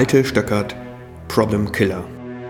Malte Stöckert, Problem Killer.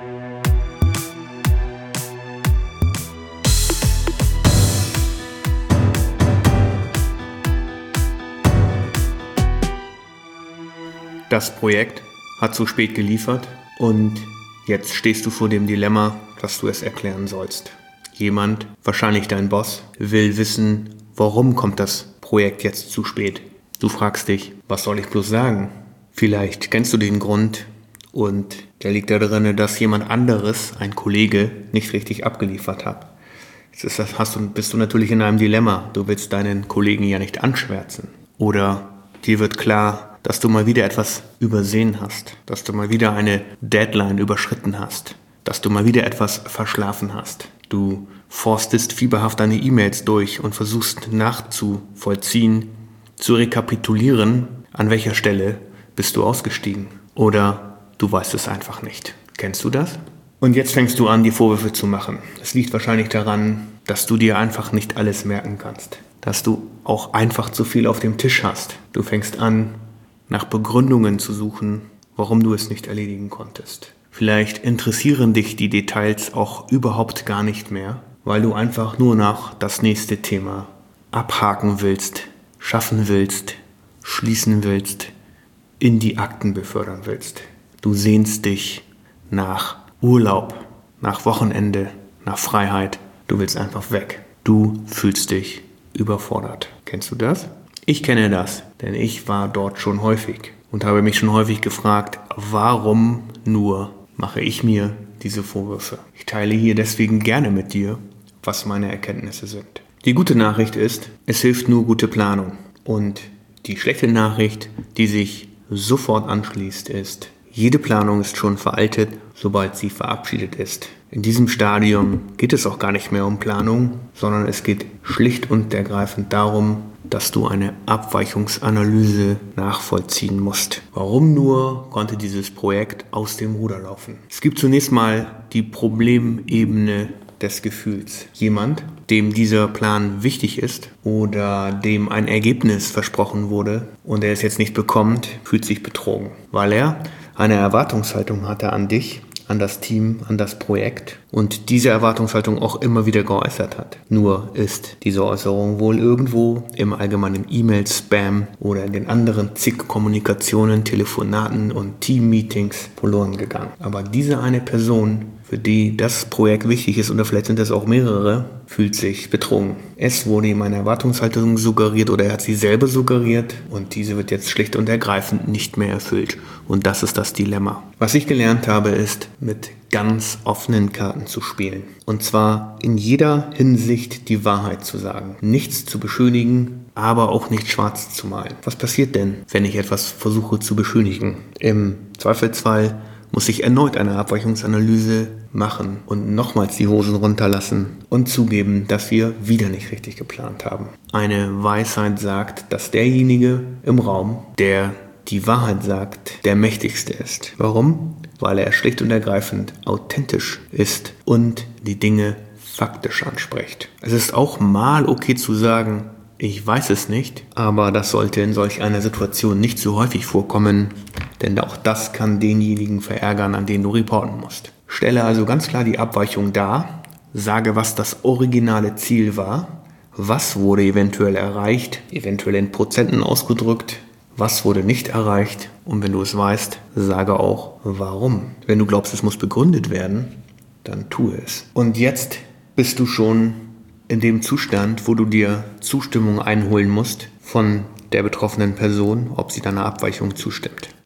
Das Projekt hat zu spät geliefert und jetzt stehst du vor dem Dilemma, dass du es erklären sollst. Jemand, wahrscheinlich dein Boss, will wissen, warum kommt das Projekt jetzt zu spät. Du fragst dich, was soll ich bloß sagen? Vielleicht kennst du den Grund und der liegt da drin, dass jemand anderes, ein Kollege, nicht richtig abgeliefert hat. Jetzt bist du natürlich in einem Dilemma. Du willst deinen Kollegen ja nicht anschwärzen. Oder dir wird klar, dass du mal wieder etwas übersehen hast, dass du mal wieder eine Deadline überschritten hast, dass du mal wieder etwas verschlafen hast. Du forstest fieberhaft deine E-Mails durch und versuchst nachzuvollziehen, zu rekapitulieren, an welcher Stelle bist du ausgestiegen. Oder du weißt es einfach nicht. Kennst du das? Und jetzt fängst du an, die Vorwürfe zu machen. Es liegt wahrscheinlich daran, dass du dir einfach nicht alles merken kannst. Dass du auch einfach zu viel auf dem Tisch hast. Du fängst an, nach Begründungen zu suchen, warum du es nicht erledigen konntest. Vielleicht interessieren dich die Details auch überhaupt gar nicht mehr, weil du einfach nur noch das nächste Thema abhaken willst, schaffen willst, schließen willst, in die Akten befördern willst. Du sehnst dich nach Urlaub, nach Wochenende, nach Freiheit. Du willst einfach weg. Du fühlst dich überfordert. Kennst du das? Ich kenne das, denn ich war dort schon häufig und habe mich schon häufig gefragt, warum nur mache ich mir diese Vorwürfe? Ich teile hier deswegen gerne mit dir, was meine Erkenntnisse sind. Die gute Nachricht ist, es hilft nur gute Planung. Und die schlechte Nachricht, die sich sofort anschließt, ist, jede Planung ist schon veraltet, sobald sie verabschiedet ist. In diesem Stadium geht es auch gar nicht mehr um Planung, sondern es geht schlicht und ergreifend darum, dass du eine Abweichungsanalyse nachvollziehen musst. Warum nur konnte dieses Projekt aus dem Ruder laufen? Es gibt zunächst mal die Problemebene des Gefühls. Jemand, dem dieser Plan wichtig ist oder dem ein Ergebnis versprochen wurde und er es jetzt nicht bekommt, fühlt sich betrogen, weil er eine Erwartungshaltung hatte an dich, an das Team, an das Projekt und diese Erwartungshaltung auch immer wieder geäußert hat. Nur ist diese Äußerung wohl irgendwo im allgemeinen E-Mail-Spam oder in den anderen zig Kommunikationen, Telefonaten und Team-Meetings verloren gegangen. Aber diese eine Person, für die das Projekt wichtig ist, oder vielleicht sind es auch mehrere, fühlt sich betrogen. Es wurde ihm eine Erwartungshaltung suggeriert oder er hat sie selber suggeriert und diese wird jetzt schlicht und ergreifend nicht mehr erfüllt. Und das ist das Dilemma. Was ich gelernt habe, ist, mit ganz offenen Karten zu spielen. Und zwar in jeder Hinsicht die Wahrheit zu sagen. Nichts zu beschönigen, aber auch nicht schwarz zu malen. Was passiert denn, wenn ich etwas versuche zu beschönigen? Im Zweifelsfall muss ich erneut eine Abweichungsanalyse machen und nochmals die Hosen runterlassen und zugeben, dass wir wieder nicht richtig geplant haben. Eine Weisheit sagt, dass derjenige im Raum, der die Wahrheit sagt, der mächtigste ist. Warum? Weil er schlicht und ergreifend authentisch ist und die Dinge faktisch anspricht. Es ist auch mal okay zu sagen, ich weiß es nicht, aber das sollte in solch einer Situation nicht so häufig vorkommen, denn auch das kann denjenigen verärgern, an den du reporten musst. Stelle also ganz klar die Abweichung dar, sage, was das originale Ziel war, was wurde eventuell erreicht, eventuell in Prozenten ausgedrückt, was wurde nicht erreicht und wenn du es weißt, sage auch, warum. Wenn du glaubst, es muss begründet werden, dann tue es. Und jetzt bist du schon in dem Zustand, wo du dir Zustimmung einholen musst von der betroffenen Person, ob sie deiner Abweichung zustimmt.